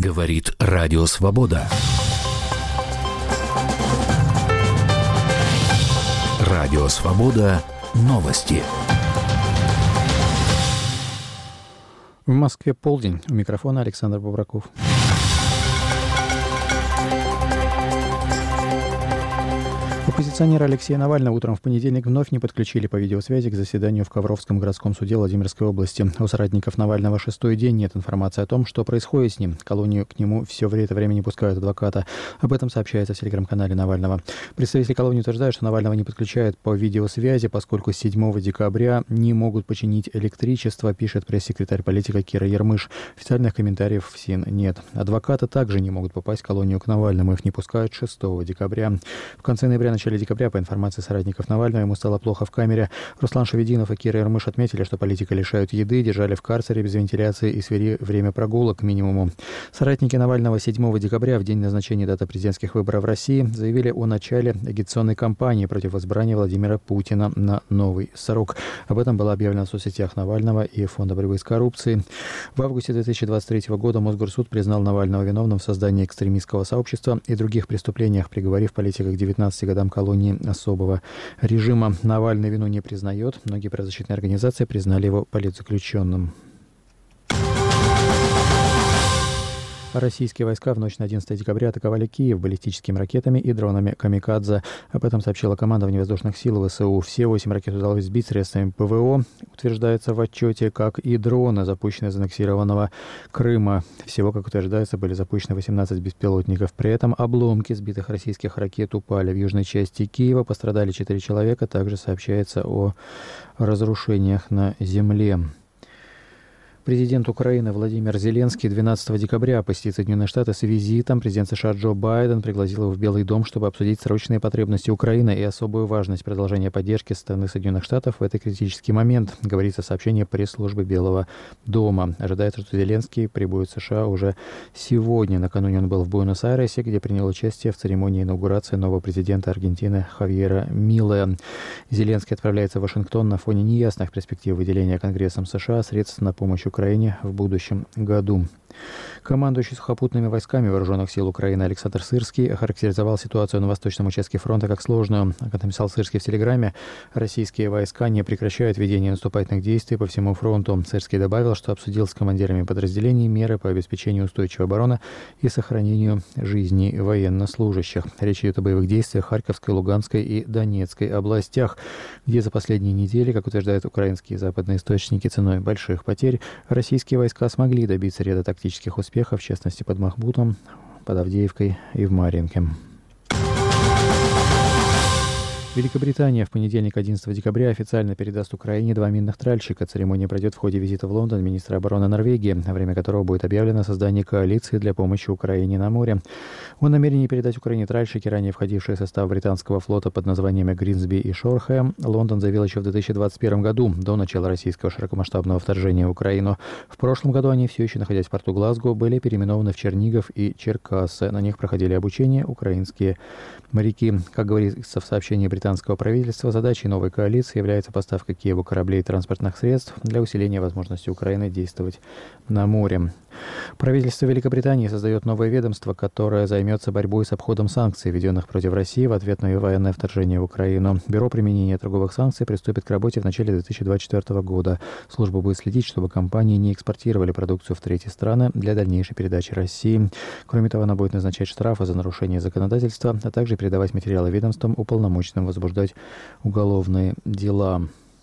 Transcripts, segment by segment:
Говорит Радио Свобода. Радио Свобода. Новости. В Москве полдень. У микрофона Александр Бобраков. Оппозиционера Алексея Навального утром в понедельник вновь не подключили по видеосвязи к заседанию в Ковровском городском суде Владимирской области. У соратников Навального шестой день нет информации о том, что происходит с ним. Колонию к нему все это время не пускают адвоката. Об этом сообщается в телеграм-канале Навального. Представители колонии утверждают, что Навального не подключают по видеосвязи, поскольку с 7 декабря не могут починить электричество, пишет пресс-секретарь политика Кира Ярмыш. Официальных комментариев в СИН нет. Адвокаты также не могут попасть в колонию к Навальному. Их не пускают 6 декабря. В конце ноября, в начале декабря, по информации соратников Навального, ему стало плохо в камере. Руслан Шавединов и Кира Ярмыш отметили, что политика лишают еды, держали в карцере без вентиляции и свели время прогулок к минимуму. Соратники Навального 7 декабря, в день назначения даты президентских выборов в России, заявили о начале агитационной кампании против избрания Владимира Путина на новый срок. Об этом было объявлено в соцсетях Навального и Фонда борьбы с коррупцией. В августе 2023 года Мосгорсуд признал Навального виновным в создании экстремистского сообщества и других преступлениях, приговорив политика к 19 годам колонии особого режима. Навальный вину не признает. Многие правозащитные организации признали его политзаключенным. Российские войска в ночь на 11 декабря атаковали Киев баллистическими ракетами и дронами «Камикадзе». Об этом сообщило командование воздушных сил ВСУ. Все 8 ракет удалось сбить средствами ПВО, утверждается в отчете, как и дроны, запущенные из аннексированного Крыма. Всего, как утверждается, были запущены 18 беспилотников. При этом обломки сбитых российских ракет упали в южной части Киева. Пострадали 4 человека. Также сообщается о разрушениях на земле. Президент Украины Владимир Зеленский 12 декабря посетит Соединенные Штаты с визитом. Президент США Джо Байден пригласил его в Белый дом, чтобы обсудить срочные потребности Украины и особую важность продолжения поддержки со стороны Соединенных Штатов в этот критический момент, говорится в сообщении пресс-службы Белого дома. Ожидается, что Зеленский прибудет в США уже сегодня. Накануне он был в Буэнос-Айресе, где принял участие в церемонии инаугурации нового президента Аргентины Хавьера Милея. Зеленский отправляется в Вашингтон на фоне неясных перспектив выделения Конгрессом США средств на помощь Украине в будущем году. Командующий сухопутными войсками Вооруженных сил Украины Александр Сырский охарактеризовал ситуацию на восточном участке фронта как сложную. Как написал Сырский в Телеграме, российские войска не прекращают ведение наступательных действий по всему фронту. Сырский добавил, что обсудил с командирами подразделений меры по обеспечению устойчивой обороны и сохранению жизни военнослужащих. Речь идет о боевых действиях в Харьковской, Луганской и Донецкой областях, где за последние недели, как утверждают украинские западные источники, ценой больших потерь, российские войска смогли добиться ряда тактических успехов, в частности под Махмутом, под Авдеевкой и в Марьинке. Великобритания в понедельник, 11 декабря, официально передаст Украине 2 минных тральщика. Церемония пройдет в ходе визита в Лондон министра обороны Норвегии, во время которого будет объявлено создание коалиции для помощи Украине на море. О намерении передать Украине тральщики, ранее входившие в состав британского флота под названиями Гринсби и Шорхэм, Лондон заявил еще в 2021 году, до начала российского широкомасштабного вторжения в Украину. В прошлом году они, все еще находясь в порту Глазго, были переименованы в Чернигов и Черкассы. На них проходили обучение украинские моряки. Как говорится в сообщении британского правительства, задачей новой коалиции является поставка Киеву кораблей и транспортных средств для усиления возможности Украины действовать на море. Правительство Великобритании создает новое ведомство, которое займется борьбой с обходом санкций, введенных против России в ответ на военное вторжение в Украину. Бюро применения торговых санкций приступит к работе в начале 2024 года. Служба будет следить, чтобы компании не экспортировали продукцию в третьи страны для дальнейшей передачи России. Кроме того, она будет назначать штрафы за нарушение законодательства, а также передавать материалы ведомствам, уполномоченным возбуждать уголовные дела.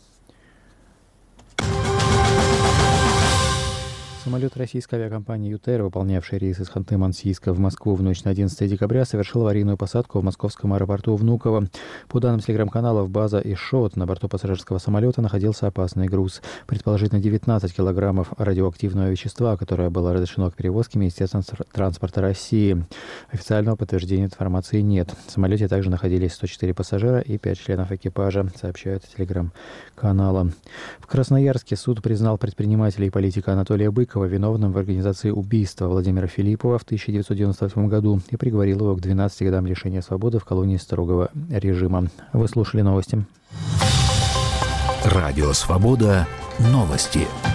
Самолет российской авиакомпании «Ютер», выполнявший рейс из Ханты-Мансийска в Москву в ночь на 11 декабря, совершил аварийную посадку в московском аэропорту Внуково. По данным телеграм-каналов «База» и «Шот», на борту пассажирского самолета находился опасный груз. Предположительно, 19 килограммов радиоактивного вещества, которое было разрешено к перевозке Министерством транспорта России. Официального подтверждения информации нет. В самолете также находились 104 пассажира и 5 членов экипажа, сообщают телеграм-каналы. В Красноярске суд признал предпринимателя и политика Анатолия Быкова виновным в организации убийства Владимира Филиппова в 1998 году и приговорил его к 12 годам лишения свободы в колонии строгого режима. Вы слушали новости. Радио «Свобода». Новости.